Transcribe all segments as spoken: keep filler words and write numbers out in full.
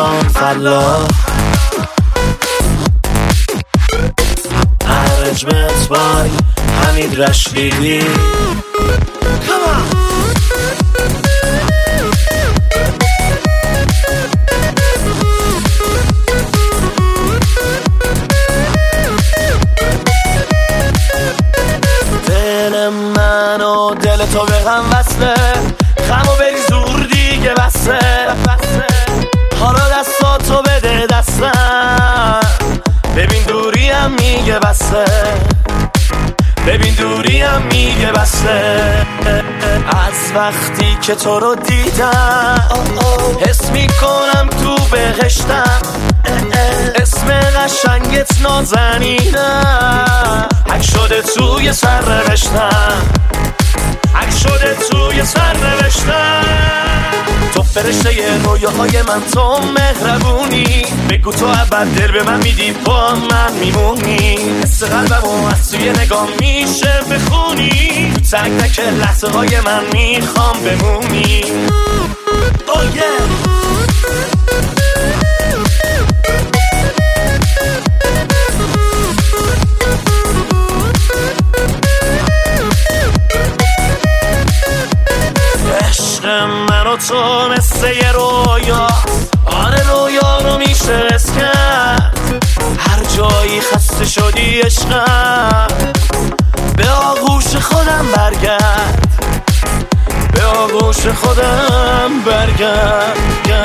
ایران فلا ارنجمنت بای حمید رشیدی. دل من و دل تو به هم وصله، خمو بری زور دیگه بسه. حالا دستاتو بده دستم، ببین دوری هم میگه بسه، ببین دوری هم میگه بسه. از وقتی که تو رو دیدم حس میکنم تو بهشتم، اسم قشنگت نازنینم، حک شده توی سر نوشتم، حک شده توی سر نوشتم. تو فرشته ی رویاهای من، تو مهربونی، بگو تو ابد دل به من میدی، با من میمونی. حس قلبمو از توی نگاه میشه بخونی، تو تک تک لحظه های من میخوام بمونی. oh yeah. من و تو مثل یه رویا، آره رویا رو میشه حس کرد. هر جایی خسته شدی عشقم، به آغوش خودم برگرد، به آغوش خودم برگرد.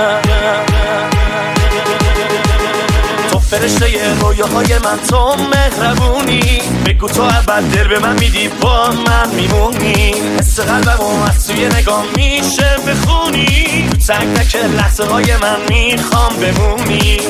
تو فرشته ی رویاهای من، تو مهربونی، بگو تو ابد دل به من میدی، با من میمونی. حس قلبمو از توی نگاه میشه بخونی، تو تک تک لحظه های من میخوام بمونی.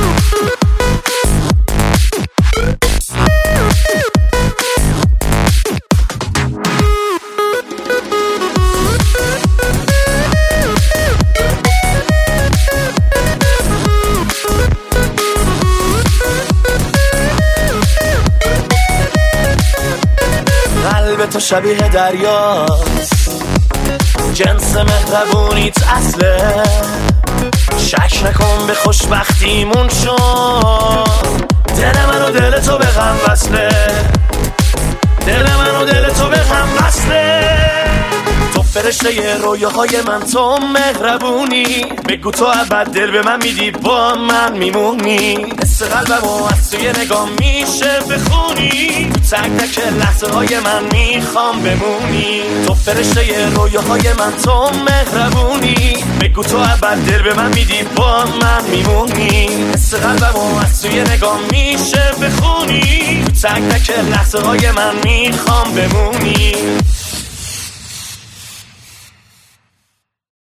قلب تو شبیه دریاست، جنس مهربونیت اصله، شک نکن به خوشبختیمون شد. دل من و دل تو به غم وصله، دل من و دل تو به غم وصله. تو فرشته ی رویاهای من، تو مهربونی، بگو تو ابد دل به من میدی، با من میمونی. حس قلبمو از توی نگاه میشه بخونی، تو تک تک لحظه های من میخوام بمونی. تو فرشته ی رویاهای من، تو مهربونی، بگو تو ابد دل به من میدی، با من میمونی. حس قلبمو از توی نگاه میشه بخونی، تو تک تک لحظه های من میخوام بمونی.